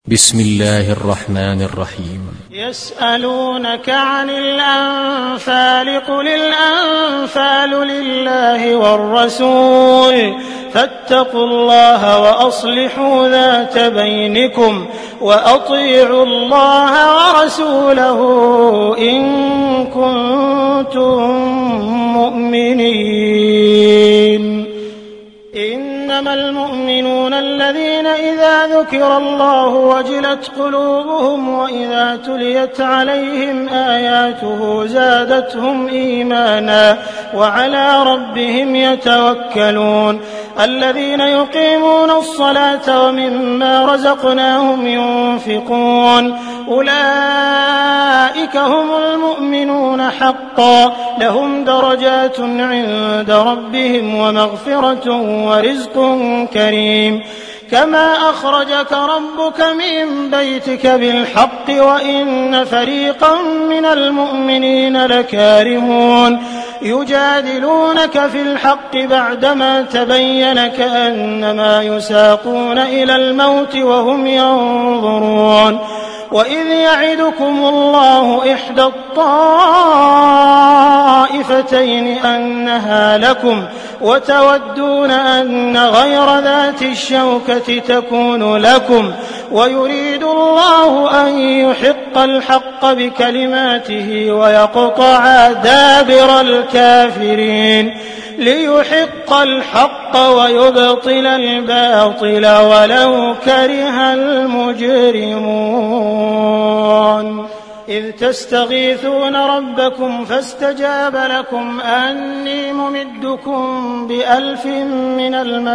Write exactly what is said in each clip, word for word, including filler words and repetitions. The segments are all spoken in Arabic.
بسم الله الرحمن الرحيم. يسألونك عن الأنفال قل الأنفال لله والرسول فاتقوا الله وأصلحوا ذات بينكم وأطيعوا الله ورسوله إن كنتم مؤمنين. إنما المؤمنون الذين إذا ذكر الله وجلت قلوبهم وإذا تليت عليهم آياته زادتهم إيمانا وعلى ربهم يتوكلون. الذين يقيمون الصلاة ومما رزقناهم ينفقون أولئك هم المؤمنون حقا لهم درجات عند ربهم ومغفرة ورزق كريم. كما أخرجك ربك من بيتك بالحق وإن فريقا من المؤمنين لكارهون يجادلونك في الحق بعدما تبين كأنما يساقون إلى الموت وهم ينظرون. وإذ يعدكم الله إحدى الطائفتين أنها لكم وتودون أن غير ذات الشوكة تكون لكم ويريد الله أن يحق الحق بكلماته ويقطع دابر الكافرين ليحق الحق ويبطل الباطل ولو كره المجرمون. إذ تستغيثون ربكم فاستجاب لكم أني ممدكم بألف من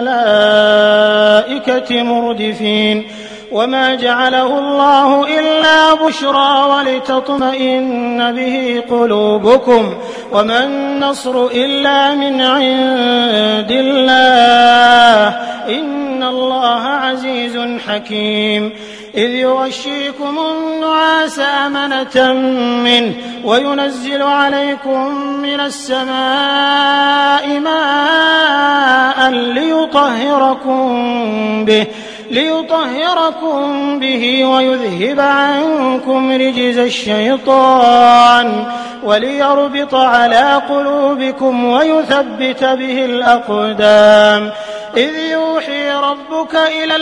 الملائكة مردفين. وما جعله الله إلا بشرى ولتطمئن به قلوبكم وما النصر إلا من عند الله إن الله عزيز حكيم. إذ يغشيكم النعاس أمنة منه وينزل عليكم من السماء ماء ليطهركم به ليطهركم به ويذهب عنكم رجز الشيطان وليربط على قلوبكم ويثبت به الأقدام. إذ يوحي ربك إلى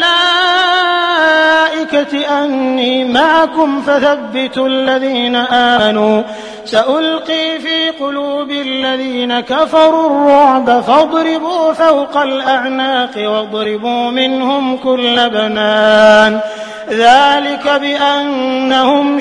الملائكة أني معكم فثبتوا الذين آمنوا سألقي في قلوب الذين كفروا الرعب فاضربوا فوق الأعناق واضربوا منهم كل بنان. ذلك بأنهم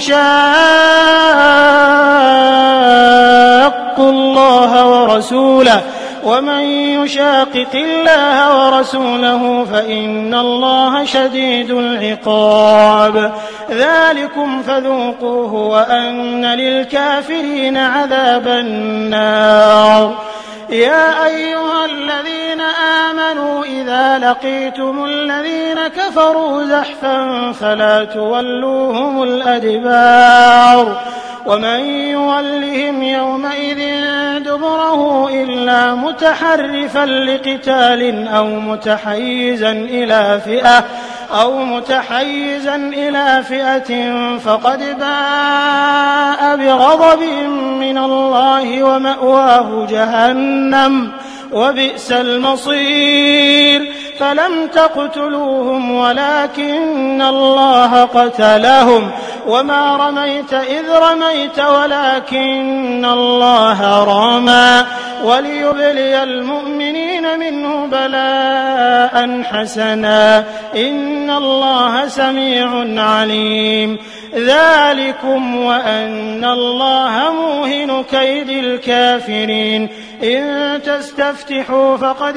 شاقوا الله ورسوله ومن يشاقق الله ورسوله فإن الله شديد العقاب. ذلكم فذوقوه وأن للكافرين عذاب النار. يا أيها الذين آمنوا إذا لقيتم الذين كفروا زحفا فلا تولوهم الأدبار ومن يولهم يومئذ دبره إلا متحرفا لقتال أو متحيزا إلى فئة أو متحيزا إلى فئة فقد باء بغضب من الله ومأواه جهنم وبئس المصير. فلم تقتلوهم ولكن الله قتلهم وما رميت إذ رميت ولكن الله رمى وليبلي المؤمنين منه بلاء حسنا إن الله سميع عليم. ذلكم وأن الله موهن كيد الكافرين. إن تستفتحوا فقد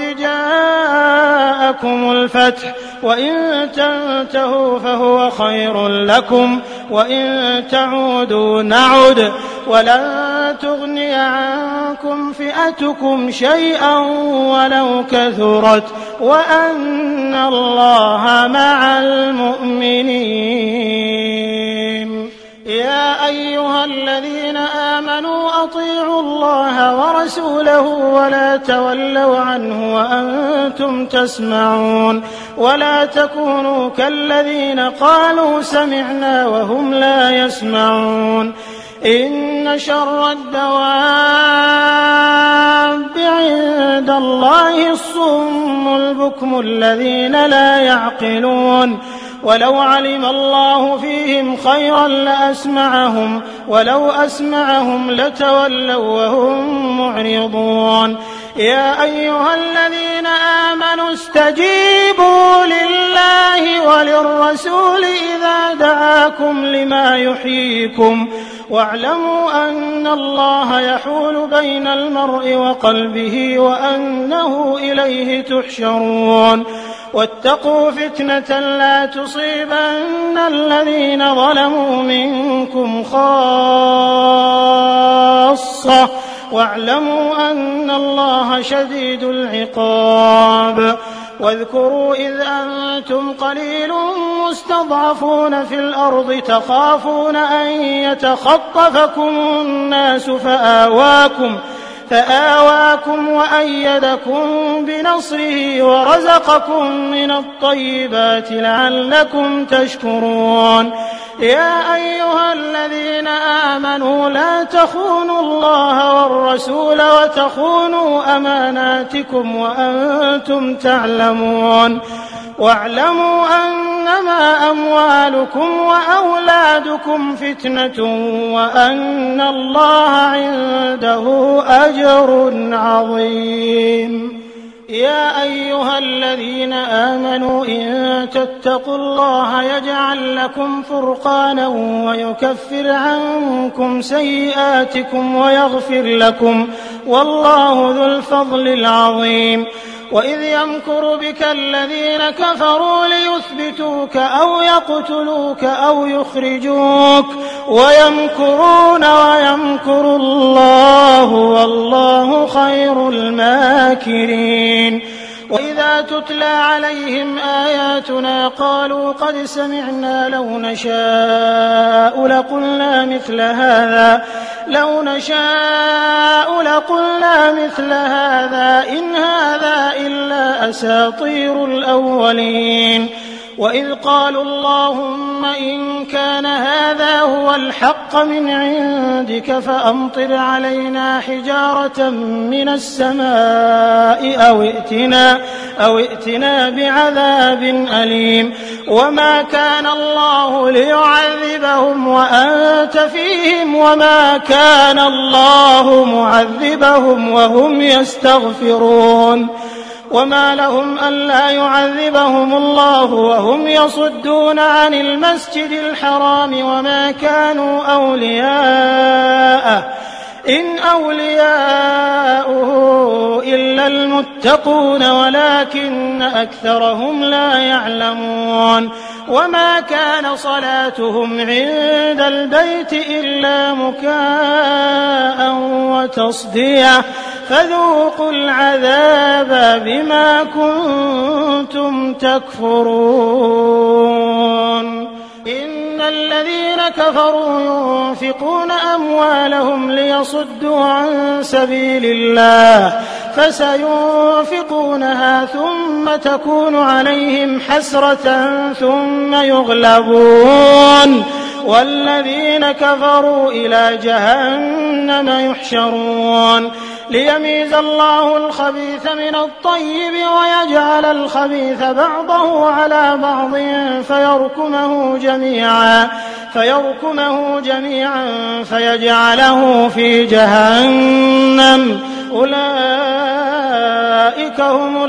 جاءكم الفتح وإن تنتهوا فهو خير لكم وإن تعودوا نعد ولن تغني عنكم فئتكم شيئا ولو كثرت وأن الله مع المؤمنين. يا أيها الذين آمنوا أطيعوا الله ورسوله ورسوله ولا تولوا عنه وأنتم تسمعون ولا تكونوا كالذين قالوا سمعنا وهم لا يسمعون إن شر الدواب عند الله الصم البكم الذين لا يعقلون ولو علم الله فيهم خيرا لأسمعهم ولو أسمعهم لتولوا وهم معرضون يا أيها الذين آمنوا استجيبوا لله وللرسول إذا دعاكم لما يحييكم واعلموا أن الله يحول بين المرء وقلبه وأنه إليه تحشرون واتقوا فتنة لا تصيبن الذين ظلموا منكم خاصة واعلموا أن الله شديد العقاب واذكروا إذ أنتم قليل مستضعفون في الأرض تخافون أن يتخطفكم الناس فآواكم فآواكم وأيدكم بنصره ورزقكم من الطيبات لعلكم تشكرون يا أيها الذين آمنوا لا تخونوا الله والرسول وتخونوا أماناتكم وأنتم تعلمون واعلموا أنما أموالكم وأولادكم فتنة وأن الله عنده أجر عظيم يا أيها الذين آمنوا إن تتقوا الله يجعل لكم فرقانا ويكفر عنكم سيئاتكم ويغفر لكم والله ذو الفضل العظيم وإذ يمكر بك الذين كفروا ليثبتوك أو يقتلوك أو يخرجوك ويمكرون ويمكر الله والله خير الماكرين وإذا تتلى عليهم آياتنا قالوا قد سمعنا لو نشاء لقلنا مثل هذا لو نشاء لقلنا مثل هذا إن هذا إلا أساطير الأولين وإذ قالوا اللهم إن كان هذا هو الحق من عندك فأمطر علينا حجارة من السماء أو ائتنا, أو ائتنا بعذاب أليم وما كان الله ليعذبهم وأنت فيهم وما كان الله معذبهم وهم يستغفرون وما لهم ألا يعذبهم الله وهم يصدون عن المسجد الحرام وما كانوا أولياءه إن أولياؤه إلا المتقون ولكن أكثرهم لا يعلمون وما كان صلاتهم عند البيت إلا مكاء وتصدية فذوقوا العذاب بما كنتم تكفرون إن الذين كفروا ينفقون أموالهم ليصدوا عن سبيل الله فسينفقونها ثم تكون عليهم حسرة ثم يغلبون والذين كفروا إلى جهنم يحشرون ليميز الله الخبيث من الطيب ويجعل الخبيث بعضه على بعض فيركمه جميعا فيركمه جميعا فيجعله في جهنم أولئك هم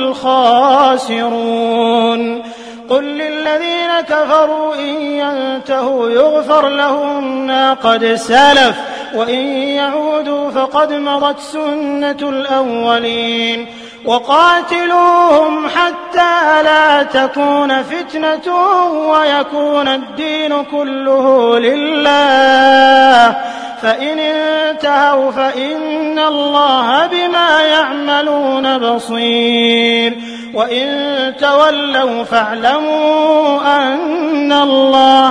الخاسرون قل للذين كفروا إن ينتهوا يغفر لهم ما قد سلف وإن يعودوا فقد مضت سنة الأولين وقاتلوهم حتى لا تكون فتنة ويكون الدين كله لله فإن انتهوا فإن الله بما يعملون بصير وإن تولوا فاعلموا أن الله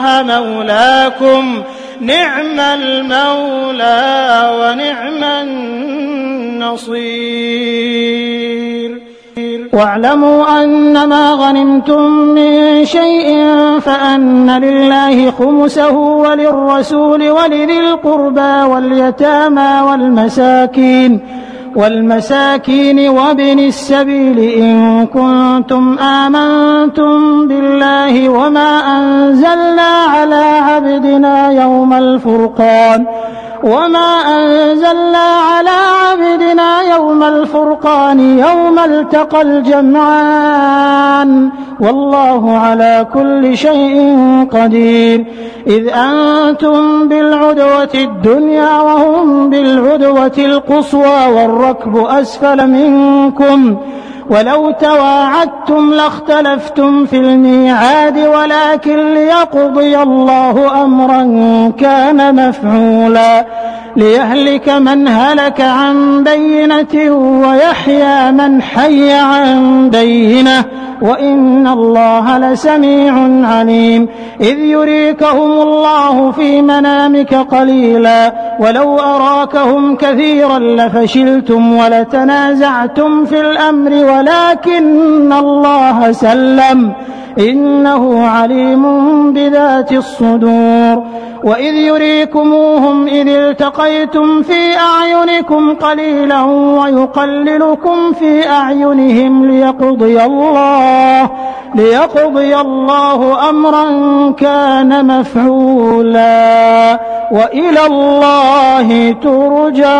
مولاكم نعم المولى ونعم النصير. نصير واعلموا أنما غنمتم من شيء فأن لله خمسه وللرسول ولذي القربى واليتامى والمساكين والمساكين وابن السبيل إن كنتم آمنتم بالله وما أنزلنا على عبدنا يوم الفرقان وما أنزلنا على عبدنا يوم الفرقان يوم التقى الجمعان والله على كل شيء قدير إذ أنتم بالعدوة الدنيا وهم بالعدوة القصوى والركب أسفل منكم ولو تواعدتم لاختلفتم في الميعاد ولكن ليقضي الله أمرا كان مفعولا ليهلك من هلك عن بينة ويحيى من حي عن بينة وإن الله لسميع عليم إذ يريكهم الله في منامك قليلا ولو أراكهم كثيرا لفشلتم ولتنازعتم في الأمر ولكن الله سلم إنه عليم بذات الصدور وإذ يريكموهم إذ التقيتم في أعينكم قليلا ويقللكم في أعينهم ليقضي الله ليقضي الله أمرا كان مفعولا وإلى الله ترجع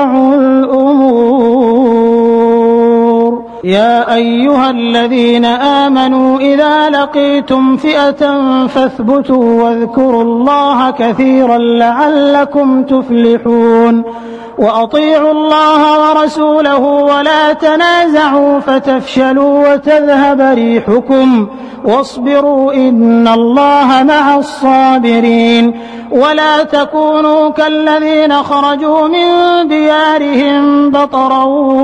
الأمور يا أيها الذين آمنوا إذا لقيتم فئة فاثبتوا واذكروا الله كثيرا لعلكم تفلحون وأطيعوا الله ورسوله ولا تنازعوا فتفشلوا وتذهب ريحكم واصبروا إن الله مع الصابرين ولا تكونوا كالذين خرجوا من ديارهم بطرا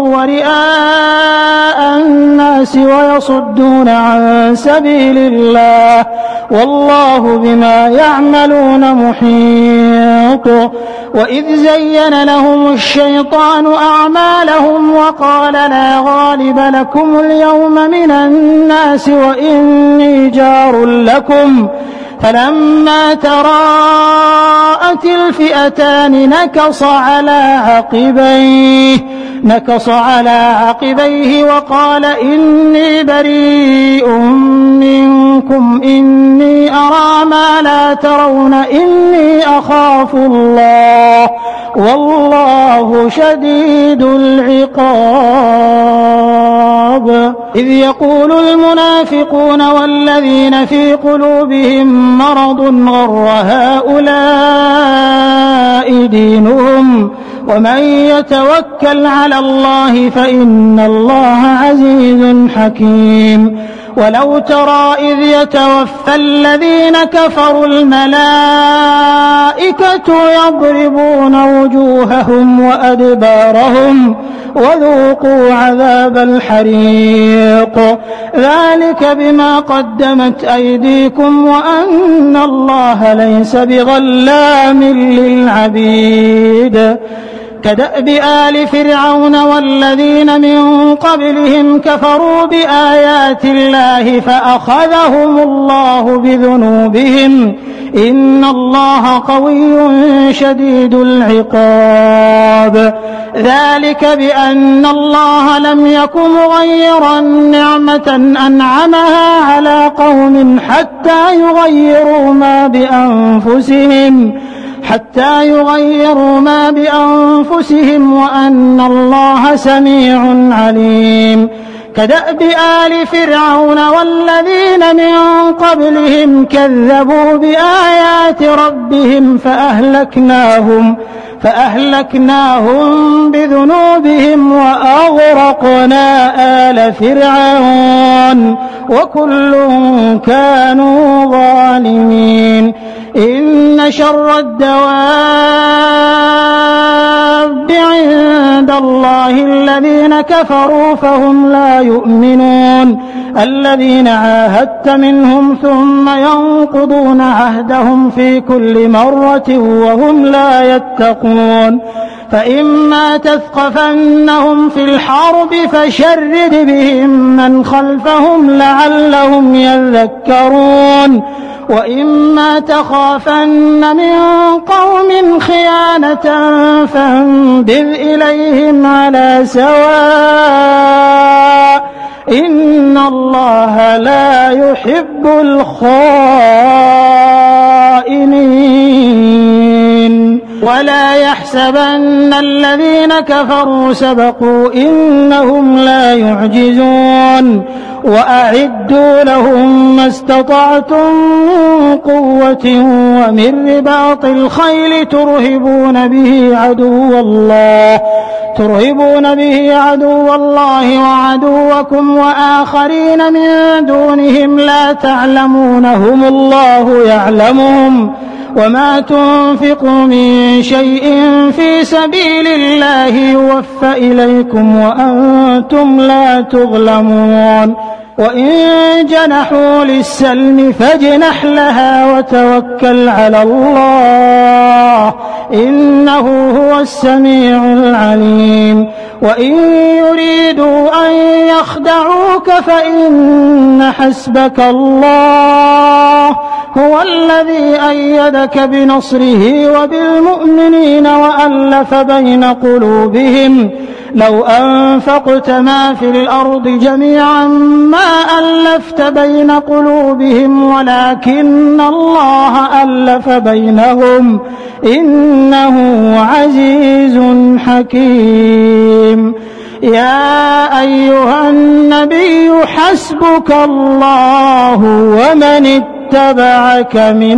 ورئاء الناس ويصدون عن سبيل الله والله بما يعملون محيط وإذ زين لهم الشيطان أعمالهم وقال لا غالب لكم اليوم من الناس وإني جار لكم فلما تراءت الفئتان نكص على عقبيه نكص على عقبيه وقال إني بريء منكم إني أرى ما لا ترون إني أخاف الله والله شديد العقاب إذ يقول المنافقون والذين في قلوبهم مرض غر هؤلاء دينهم ومن يتوكل على الله فإن الله عزيز حكيم ولو ترى إذ يتوفى الذين كفروا الملائكة يضربون وجوههم وأدبارهم وذوقوا عذاب الحريق ذلك بما قدمت أيديكم وأن الله ليس بظلام للعبيد كدأب آل فرعون والذين من قبلهم كفروا بآيات الله فأخذهم الله بذنوبهم إن الله قوي شديد العقاب ذلك بأن الله لم يكن مغيرا نعمة أنعمها على قوم حتى يغيروا ما بأنفسهم حتى يغيروا ما بأنفسهم وأن الله سميع عليم كدأب آل فرعون والذين من قبلهم كذبوا بآيات ربهم فأهلكناهم فأهلكناهم بذنوبهم وأغرقنا آل فرعون وكل كانوا ظالمين إن شر الدواب عند الله الذين كفروا فهم لا يؤمنون الذين عاهدت منهم ثم ينقضون عهدهم في كل مرة وهم لا يتقون فإما تثقفنهم في الحرب فشرد بهم من خلفهم لعلهم يذكرون وإما تخافن من قوم خيانة فانبذ إليهم على سواء إن الله لا يحب الخائنين ولا يحسبن الذين كفروا سبقوا إنهم لا يعجزون وأعدوا لهم ما استطعتم من قوة ومن رباط الخيل ترهبون به عدو الله ترهبون به عدو الله وعدوكم وآخرين من دونهم لا تعلمونهم الله يعلمهم وما تنفقوا من شيء في سبيل الله يوفى إليكم وأنتم لا تظلمون وإن جنحوا للسلم فاجنح لها وتوكل على الله إنه هو السميع العليم وإن يريدوا أن يخدعوك فإن حسبك الله هو الذي أيدك بنصره وبالمؤمنين وألف بين قلوبهم لو أنفقت ما في الأرض جميعا ما ألفت بين قلوبهم ولكن الله ألف بينهم إنه عزيز حكيم يا أيها النبي حسبك الله ومن اتبعك من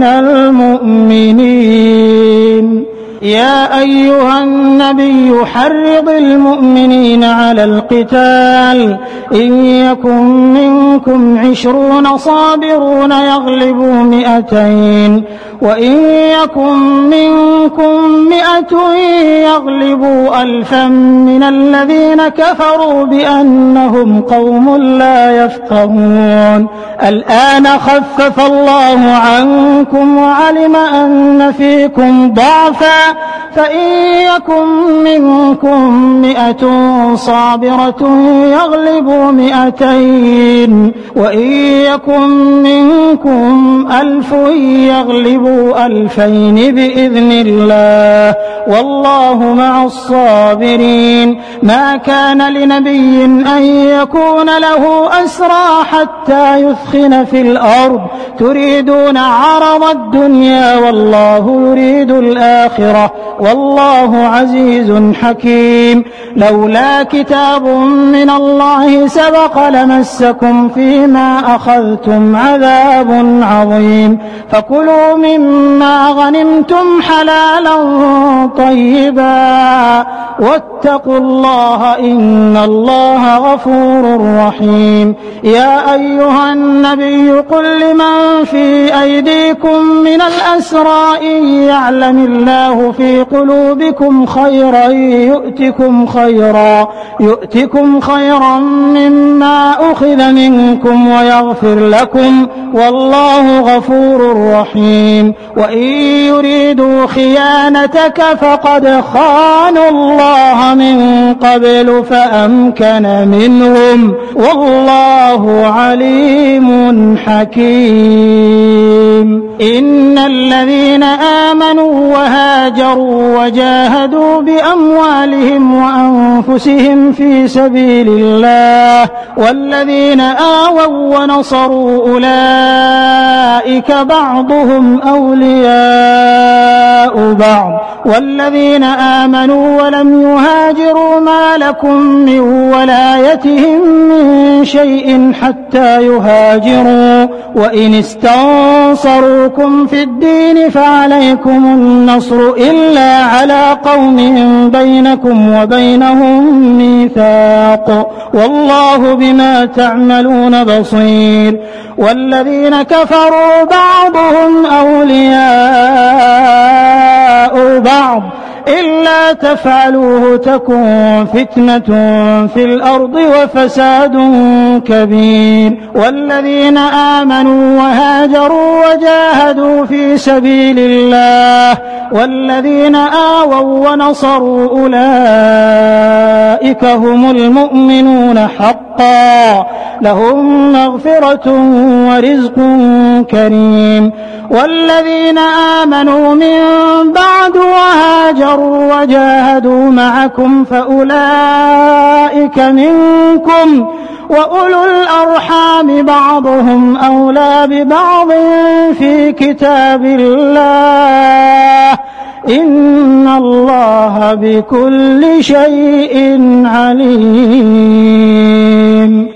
المؤمنين يا أيها النبي حرض المؤمنين على القتال إن يكن منكم عشرون صابرون يغلبوا مئتين وإن يكن منكم مئة يغلبوا ألفا من الذين كفروا بأنهم قوم لا يفقهون الآن خفف الله عنكم وعلم أن فيكم ضعفا فإن يكن منكم مئة صابرة يغلبوا مئتين وإن يكن منكم ألف يغلبوا ألفين بإذن الله والله مع الصابرين ما كان لنبي أن يكون له أسرى حتى يثخن في الأرض تريدون عرض الدنيا والله يريد الآخرة والله عزيز حكيم لولا كتاب من الله سبق لمسكم فيما أخذتم عذاب عظيم فكلوا مما غنمتم حلالا طيبا واتقوا الله إن الله غفور رحيم يا أيها النبي قل لمن في أيديكم من الأسرى إن يعلم الله في قلوبكم خيرا يؤتكم خيرا يؤتكم خيرا مما أخذ منكم ويغفر لكم والله غفور رحيم وإن يريدوا خيانتك فقد خانوا الله من قبل فأمكن منهم والله عليم حكيم إن الذين آمنوا وهاجروا وجاهدوا بأموالهم وأنفسهم في سبيل الله والذين آووا ونصروا أولئك بعضهم أولياء بعض والذين آمنوا ولم يهاجروا ما لكم من ولايتهم من شيء حتى يهاجروا وإن استنصروكم في الدين فعليكم النصر إلا على قوم بينكم وبينهم ميثاق والله بما تعملون بصير والذين كفروا بعضهم أولياء بعض إلا تفعلوه تكن فتنة في الأرض وفساد كبير والذين آمنوا وهاجروا وجاهدوا في سبيل الله والذين آووا ونصروا أولئك هم المؤمنون حقا لهم مغفرة ورزق كريم والذين آمنوا من بعد وهاجروا وجاهدوا معكم فأولئك منكم وأولو الأرحام بعضهم أولى ببعض في كتاب الله إن الله بكل شيء عليم.